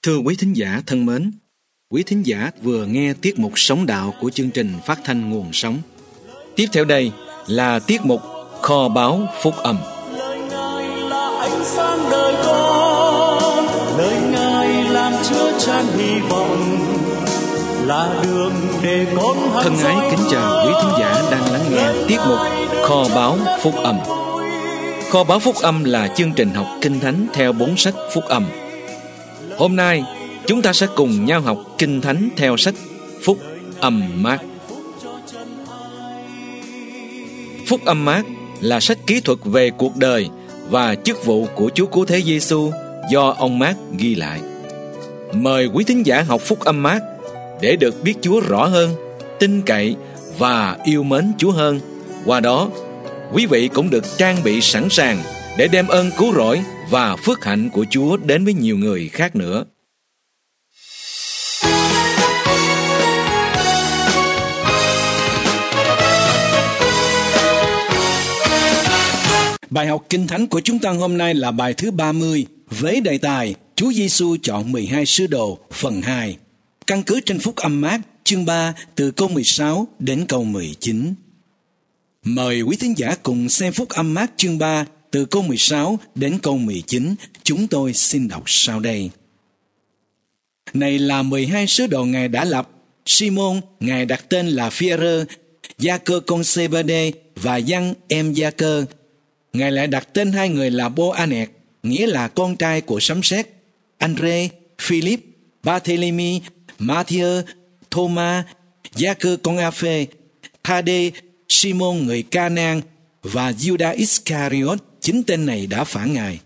Thưa quý thính giả thân mến, quý thính giả vừa nghe tiết mục Sống Đạo của chương trình phát thanh Nguồn Sống. Tiếp theo đây là tiết mục Kho báu Phúc Âm. Lời Ngài là ánh sáng đời con, lời Ngài làm chứa chan hy vọng, là đường để con thân ái kính chào quý thính giả đang lắng nghe tiết mục Kho báu Phúc Âm. Kho báu Phúc Âm là chương trình học Kinh Thánh theo 4 sách Phúc Âm. Hôm nay chúng ta sẽ cùng nhau học Kinh Thánh theo sách Phúc Âm Mác. Phúc Âm Mác là sách kỹ thuật về cuộc đời và chức vụ của Chúa Cứu Thế Giêsu do ông Mác ghi lại. Mời quý thính giả học Phúc Âm Mác để được biết Chúa rõ hơn, tin cậy và yêu mến Chúa hơn. Qua đó, quý vị cũng được trang bị sẵn sàng để đem ơn cứu rỗi và phước hạnh của Chúa đến với nhiều người khác nữa. Bài học Kinh Thánh của chúng ta hôm nay là bài thứ 30 với đề tài Chúa Giêsu chọn 12 sứ đồ phần 2, căn cứ trên Phúc Âm Mác chương 3 từ câu 16 đến câu 19. Mời quý thính giả cùng xem Phúc Âm Mác chương 3 từ câu 16 đến câu 19, chúng tôi xin đọc sau đây. Này là 12 sứ đồ Ngài đã lập: Simon, Ngài đặt tên là Phi-e-rơ, Gia-cơ con Sê-bê-đê và Giăng em Gia-cơ. Ngài lại đặt tên hai người là Bô-a-nẹt, nghĩa là con trai của sấm sét, An-rê, Philip, Ba-thê-lê-mi, Ma-thi-ơ, Thô-ma, Gia-cơ con A-phê, Tha-đê, Simon người Ca-nan và Giu-đa Iscariot. Chính tên này đã phản Ngài.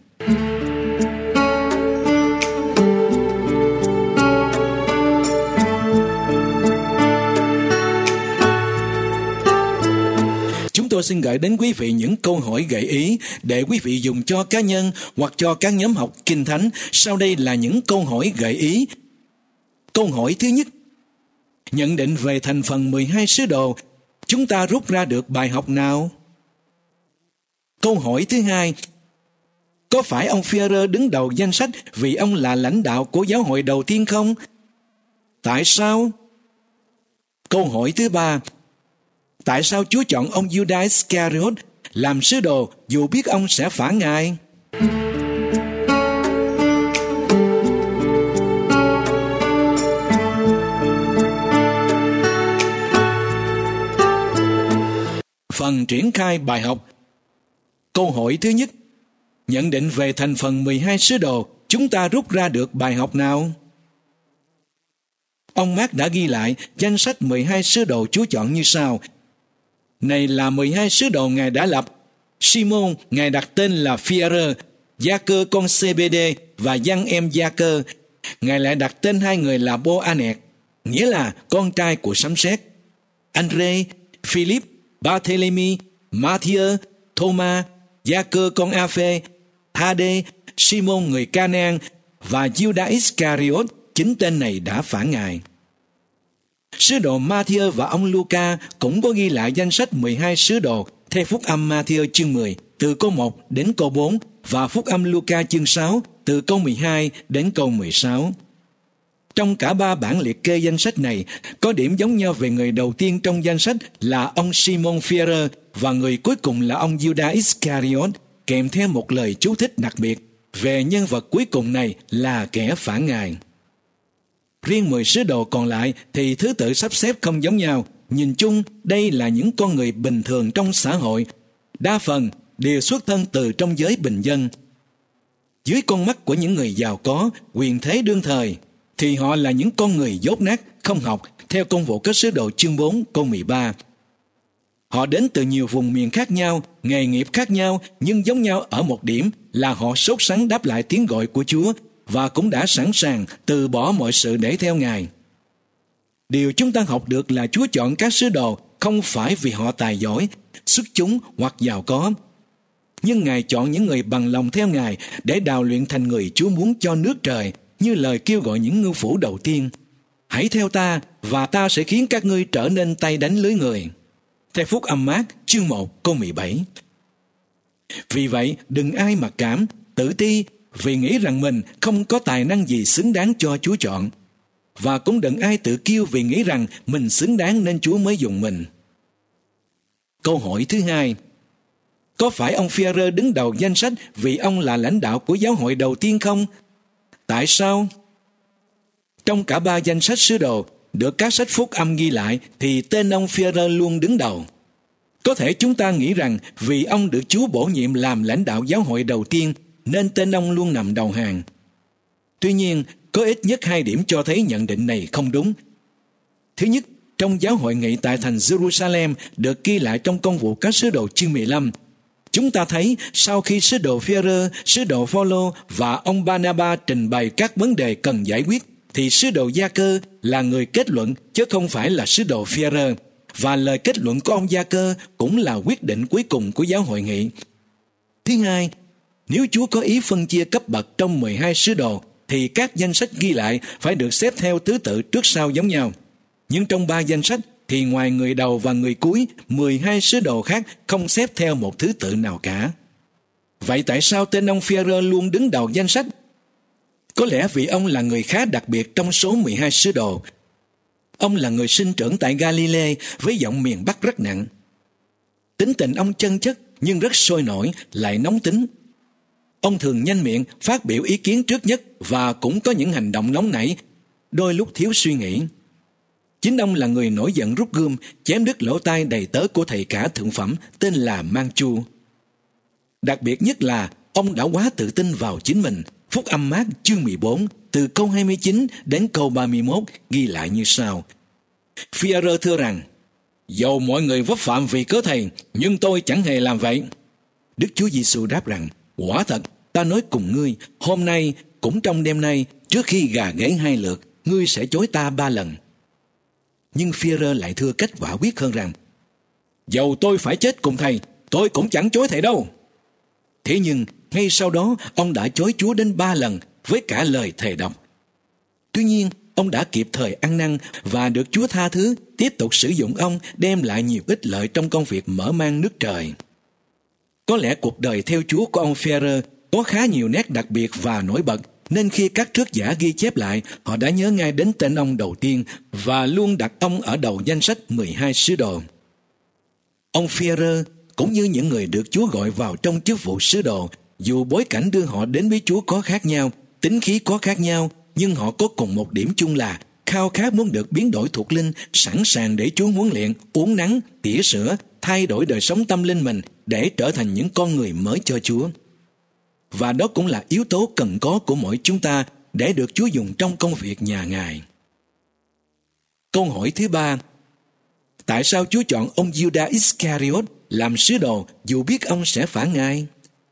Chúng tôi xin gửi đến quý vị những câu hỏi gợi ý để quý vị dùng cho cá nhân hoặc cho các nhóm học Kinh Thánh. Sau đây là những câu hỏi gợi ý. Câu hỏi thứ nhất: nhận định về thành phần 12 sứ đồ, chúng ta rút ra được bài học nào? Câu hỏi thứ hai: có phải ông Phi-e-rơ đứng đầu danh sách vì ông là lãnh đạo của giáo hội đầu tiên không? Tại sao? Câu hỏi thứ ba: tại sao Chúa chọn ông Giu-đa Iscariot làm sứ đồ dù biết ông sẽ phản Ngài? Phần triển khai bài học. Câu hỏi thứ nhất: nhận định về thành phần 12 sứ đồ, chúng ta rút ra được bài học nào? Ông Mác đã ghi lại danh sách 12 sứ đồ Chúa chọn như sau. Này là 12 sứ đồ Ngài đã lập: Simon, Ngài đặt tên là Phi-e-rơ, Gia-cơ con Sê-bê-đê và Giăng em Gia-cơ. Ngài lại đặt tên hai người là Bô-a-nẹt, nghĩa là con trai của sấm sét, An-rê, Philip, Ba-thê-lê-mi, Ma-thi-ơ, Thô-ma, Gia-cơ con A-phê, Tha-đê, Simon người Ca-nan và Giu-đa Iscariot. Chính tên này đã phản Ngài. Sứ đồ Ma-thi-ơ và ông Luca cũng có ghi lại danh sách 12 sứ đồ theo Phúc Âm Ma-thi-ơ chương 10 từ câu 1 đến câu 4 và Phúc Âm Luca chương 6 từ câu 12 đến câu 16. Trong cả ba bản liệt kê danh sách này, có điểm giống nhau về người đầu tiên trong danh sách là ông Simon Phi-e-rơ và người cuối cùng là ông Giu-đa Iscariot, kèm theo một lời chú thích đặc biệt về nhân vật cuối cùng này là kẻ phản Ngài. Riêng 10 sứ đồ còn lại thì thứ tự sắp xếp không giống nhau. Nhìn chung, đây là những con người bình thường trong xã hội, đa phần đều xuất thân từ trong giới bình dân. Dưới con mắt của những người giàu có, quyền thế đương thời, thì họ là những con người dốt nát, không học, theo công vụ các sứ đồ chương 4 câu 13. Họ đến từ nhiều vùng miền khác nhau, nghề nghiệp khác nhau, nhưng giống nhau ở một điểm là họ sốt sắng đáp lại tiếng gọi của Chúa và cũng đã sẵn sàng từ bỏ mọi sự để theo Ngài. Điều chúng ta học được là Chúa chọn các sứ đồ không phải vì họ tài giỏi, xuất chúng hoặc giàu có, nhưng Ngài chọn những người bằng lòng theo Ngài để đào luyện thành người Chúa muốn cho nước trời, như lời kêu gọi những ngưu phủ đầu tiên: hãy theo ta và ta sẽ khiến các ngươi trở nên tay đánh lưới người. Theo Phúc Âm Mác chương 1 câu 17. Vì vậy, đừng ai mặc cảm, tự ti vì nghĩ rằng mình không có tài năng gì xứng đáng cho Chúa chọn. Và cũng đừng ai tự kiêu vì nghĩ rằng mình xứng đáng nên Chúa mới dùng mình. Câu hỏi thứ hai: có phải ông Phi-e-rơ đứng đầu danh sách vì ông là lãnh đạo của giáo hội đầu tiên không? Tại sao? Trong cả ba danh sách sứ đồ được các sách phúc âm ghi lại thì tên ông Phi-e-rơ luôn đứng đầu. Có thể chúng ta nghĩ rằng vì ông được Chúa bổ nhiệm làm lãnh đạo giáo hội đầu tiên nên tên ông luôn nằm đầu hàng. Tuy nhiên, có ít nhất hai điểm cho thấy nhận định này không đúng. Thứ nhất, trong giáo hội nghị tại thành Jerusalem được ghi lại trong công vụ các sứ đồ chương 15, chúng ta thấy sau khi sứ đồ Phi-e-rơ, sứ đồ Phao-lô và ông Ba-na-ba trình bày các vấn đề cần giải quyết, thì sứ đồ Gia-cơ là người kết luận chứ không phải là sứ đồ Phi-e-rơ. Và lời kết luận của ông Gia-cơ cũng là quyết định cuối cùng của giáo hội nghị. Thứ hai, nếu Chúa có ý phân chia cấp bậc trong 12 sứ đồ, thì các danh sách ghi lại phải được xếp theo thứ tự trước sau giống nhau. Nhưng trong ba danh sách thì ngoài người đầu và người cuối, 12 sứ đồ khác không xếp theo một thứ tự nào cả. Vậy tại sao tên ông Phi-e-rơ luôn đứng đầu danh sách? Có lẽ vì ông là người khá đặc biệt trong số 12 sứ đồ. Ông là người sinh trưởng tại Galilee với giọng miền Bắc rất nặng. Tính tình ông chân chất nhưng rất sôi nổi, lại nóng tính. Ông thường nhanh miệng phát biểu ý kiến trước nhất và cũng có những hành động nóng nảy, đôi lúc thiếu suy nghĩ. Chính ông là người nổi giận rút gươm, chém đứt lỗ tai đầy tớ của thầy cả thượng phẩm tên là Mang-chu. Đặc biệt nhất là ông đã quá tự tin vào chính mình. Phúc âm Mác chương 14 từ câu 29 đến câu 31 ghi lại như sau: Phi-e-rơ thưa rằng, dầu mọi người vấp phạm vì cớ thầy, nhưng tôi chẳng hề làm vậy. Đức Chúa Giêsu đáp rằng, quả thật, ta nói cùng ngươi, hôm nay, cũng trong đêm nay, trước khi gà gáy 2 lượt, ngươi sẽ chối ta 3 lần. Nhưng Phi-e-rơ lại thưa cách quả quyết hơn rằng, dầu tôi phải chết cùng thầy, tôi cũng chẳng chối thầy đâu. Thế nhưng, ngay sau đó, ông đã chối Chúa đến 3 lần với cả lời thề độc. Tuy nhiên, ông đã kịp thời ăn năn và được Chúa tha thứ, tiếp tục sử dụng ông đem lại nhiều ích lợi trong công việc mở mang nước trời. Có lẽ cuộc đời theo Chúa của ông Phi-e-rơ có khá nhiều nét đặc biệt và nổi bật, nên khi các trước giả ghi chép lại, họ đã nhớ ngay đến tên ông đầu tiên và luôn đặt ông ở đầu danh sách 12 sứ đồ. Ông Phi-e-rơ cũng như những người được Chúa gọi vào trong chức vụ sứ đồ, dù bối cảnh đưa họ đến với Chúa có khác nhau, tính khí có khác nhau, nhưng họ có cùng một điểm chung là khao khát muốn được biến đổi thuộc linh, sẵn sàng để Chúa huấn luyện, uốn nắn, tỉa sữa, thay đổi đời sống tâm linh mình để trở thành những con người mới cho Chúa. Và đó cũng là yếu tố cần có của mỗi chúng ta để được Chúa dùng trong công việc nhà Ngài. Câu hỏi thứ ba: tại sao Chúa chọn ông Judas Iscariot làm sứ đồ dù biết ông sẽ phản Ngài?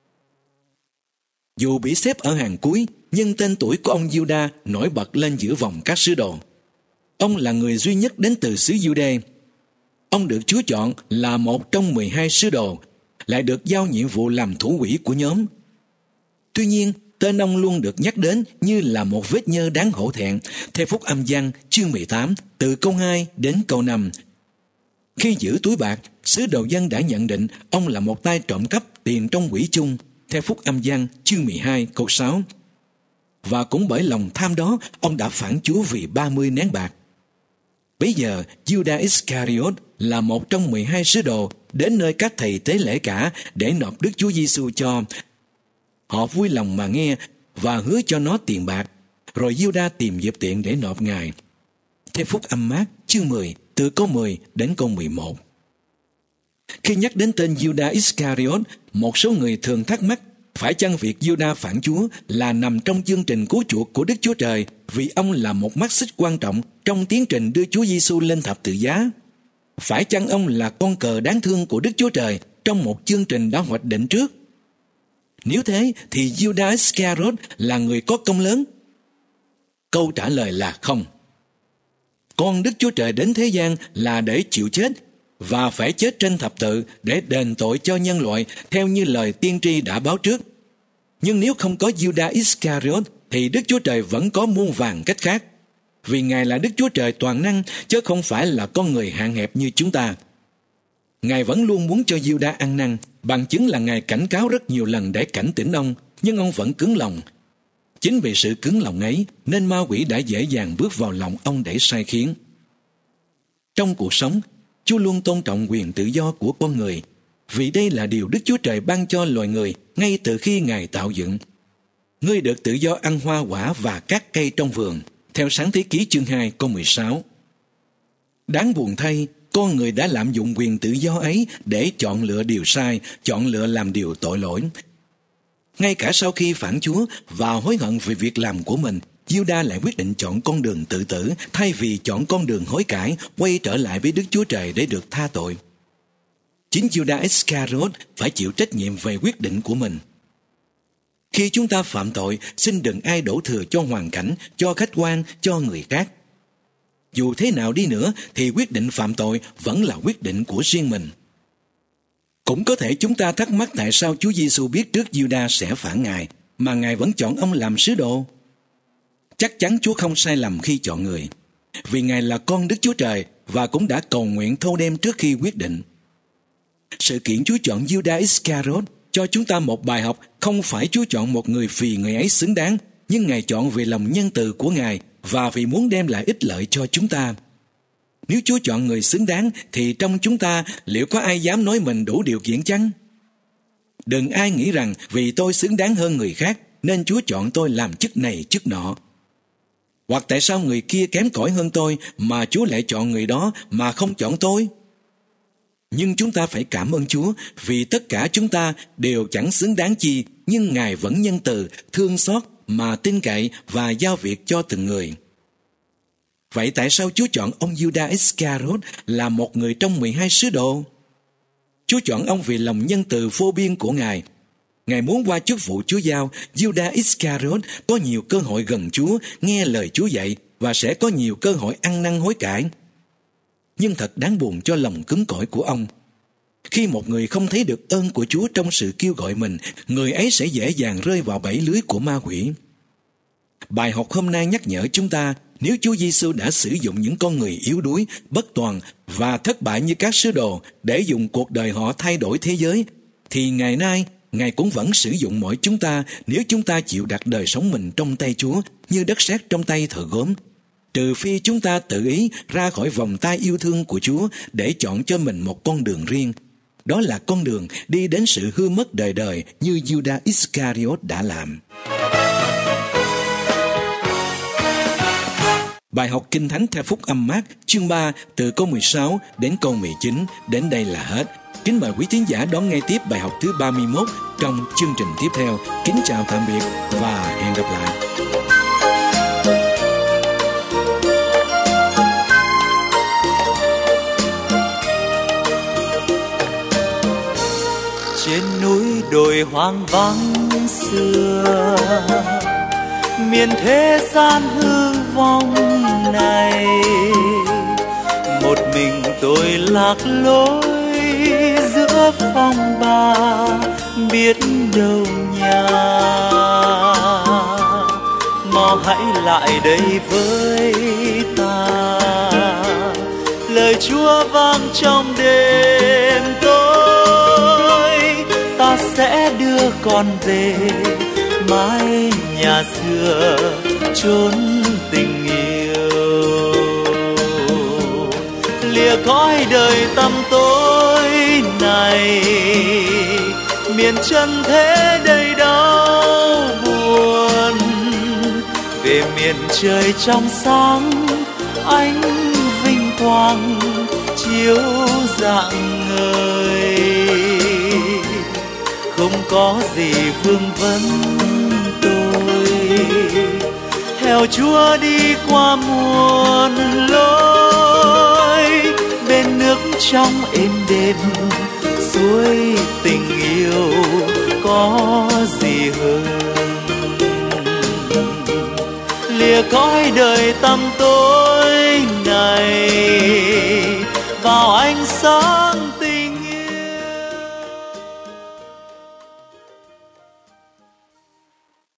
Dù bị xếp ở hàng cuối, nhưng tên tuổi của ông Judas nổi bật lên giữa vòng các sứ đồ. Ông là người duy nhất đến từ xứ Giu-đê. Ông được Chúa chọn là một trong 12 sứ đồ, lại được giao nhiệm vụ làm thủ quỹ của nhóm. Tuy nhiên, tên ông luôn được nhắc đến như là một vết nhơ đáng hổ thẹn, theo Phúc Âm Giăng chương 18, từ câu 2 đến câu 5. Khi giữ túi bạc, sứ đồ dân đã nhận định ông là một tay trộm cắp tiền trong quỹ chung, theo Phúc Âm Giăng chương 12 câu 6. Và cũng bởi lòng tham đó, ông đã phản Chúa vì 30 nén bạc. Bây giờ, Judas Iscariot là một trong 12 sứ đồ đến nơi các thầy tế lễ cả để nộp Đức Chúa Giêsu cho. Họ vui lòng mà nghe và hứa cho nó tiền bạc, rồi Judas tìm dịp tiện để nộp Ngài. Theo Phúc Âm Mác chương 10 từ câu 10 đến câu 11. Khi nhắc đến tên Judas Iscariot, một số người thường thắc mắc phải chăng việc Judas phản Chúa là nằm trong chương trình cứu chuộc của Đức Chúa Trời, vì ông là một mắt xích quan trọng trong tiến trình đưa Chúa Giêsu lên thập tự giá? Phải chăng ông là con cờ đáng thương của Đức Chúa Trời trong một chương trình đã hoạch định trước? Nếu thế thì Judas Iscariot là người có công lớn. Câu trả lời là không. Con Đức Chúa Trời đến thế gian là để chịu chết và phải chết trên thập tự để đền tội cho nhân loại theo như lời tiên tri đã báo trước. Nhưng nếu không có Judas Iscariot thì Đức Chúa Trời vẫn có muôn vàn cách khác, vì Ngài là Đức Chúa Trời toàn năng chứ không phải là con người hạn hẹp như chúng ta. Ngài vẫn luôn muốn cho Judas ăn năn, bằng chứng là Ngài cảnh cáo rất nhiều lần để cảnh tỉnh ông, nhưng ông vẫn cứng lòng. Chính vì sự cứng lòng ấy nên ma quỷ đã dễ dàng bước vào lòng ông để sai khiến. Trong cuộc sống, Chúa luôn tôn trọng quyền tự do của con người, vì đây là điều Đức Chúa Trời ban cho loài người ngay từ khi Ngài tạo dựng. Ngươi được tự do ăn hoa quả và các cây trong vườn, theo Sáng Thế Ký chương 2 câu 16. Đáng buồn thay, con người đã lạm dụng quyền tự do ấy để chọn lựa điều sai, chọn lựa làm điều tội lỗi. Ngay cả sau khi phản Chúa và hối hận về việc làm của mình, Giu-đa lại quyết định chọn con đường tự tử thay vì chọn con đường hối cải, quay trở lại với Đức Chúa Trời để được tha tội. Chính Giu-đa Iscariot phải chịu trách nhiệm về quyết định của mình. Khi chúng ta phạm tội, xin đừng ai đổ thừa cho hoàn cảnh, cho khách quan, cho người khác. Dù thế nào đi nữa thì quyết định phạm tội vẫn là quyết định của riêng mình. Cũng có thể chúng ta thắc mắc tại sao Chúa Giêsu biết trước Giu-đa sẽ phản Ngài, mà Ngài vẫn chọn ông làm sứ đồ. Chắc chắn Chúa không sai lầm khi chọn người, vì Ngài là con Đức Chúa Trời và cũng đã cầu nguyện thâu đêm trước khi quyết định. Sự kiện Chúa chọn Giu-đa Iscariot cho chúng ta một bài học. Không phải Chúa chọn một người vì người ấy xứng đáng, nhưng Ngài chọn vì lòng nhân từ của Ngài và vì muốn đem lại ích lợi cho chúng ta. Nếu Chúa chọn người xứng đáng thì trong chúng ta liệu có ai dám nói mình đủ điều kiện chăng? Đừng ai nghĩ rằng vì tôi xứng đáng hơn người khác nên Chúa chọn tôi làm chức này chức nọ. Hoặc tại sao người kia kém cỏi hơn tôi mà Chúa lại chọn người đó mà không chọn tôi? Nhưng chúng ta phải cảm ơn Chúa vì tất cả chúng ta đều chẳng xứng đáng chi, nhưng Ngài vẫn nhân từ, thương xót mà tin cậy và giao việc cho từng người. Vậy tại sao Chúa chọn ông Giu-đa Iscariot là một người trong 12 sứ đồ? Chúa chọn ông vì lòng nhân từ vô biên của Ngài. Ngài muốn qua chức vụ Chúa giao, Giu-đa Iscariot có nhiều cơ hội gần Chúa, nghe lời Chúa dạy và sẽ có nhiều cơ hội ăn năn hối cải. Nhưng thật đáng buồn cho lòng cứng cỏi của ông. Khi một người không thấy được ơn của Chúa trong sự kêu gọi mình, người ấy sẽ dễ dàng rơi vào bẫy lưới của ma quỷ. Bài học hôm nay nhắc nhở chúng ta, nếu Chúa Giêsu đã sử dụng những con người yếu đuối, bất toàn và thất bại như các sứ đồ để dùng cuộc đời họ thay đổi thế giới, thì ngày nay Ngài cũng vẫn sử dụng mỗi chúng ta nếu chúng ta chịu đặt đời sống mình trong tay Chúa như đất sét trong tay thợ gốm. Trừ phi chúng ta tự ý ra khỏi vòng tay yêu thương của Chúa để chọn cho mình một con đường riêng. Đó là con đường đi đến sự hư mất đời đời như Giu-đa Iscariot đã làm. Bài học Kinh Thánh theo Phúc Âm Mác chương 3 từ câu 16 đến câu 19 đến đây là hết. Kính mời quý thính giả đón nghe tiếp bài học thứ 31 trong chương trình tiếp theo. Kính chào tạm biệt và hẹn gặp lại. Trên núi đồi hoang vắng xưa, miền thế gian hư vong này, một mình tôi lạc lối giữa phong ba, biết đâu nhà. Mau hãy lại đây với ta, lời Chúa vang trong đêm tối. Ta sẽ đưa con về mái nhà xưa chốn tình yêu, lìa cõi đời tăm tối này, miền chân thế đầy đau buồn, về miền trời trong sáng ánh vinh quang chiếu rạng ngời. Không có gì vương vấn tôi, theo Chúa đi qua muôn lối, bên nước trong êm đềm suối tình yêu có gì hơn. Lìa cõi đời tăm tối này, vào ánh sáng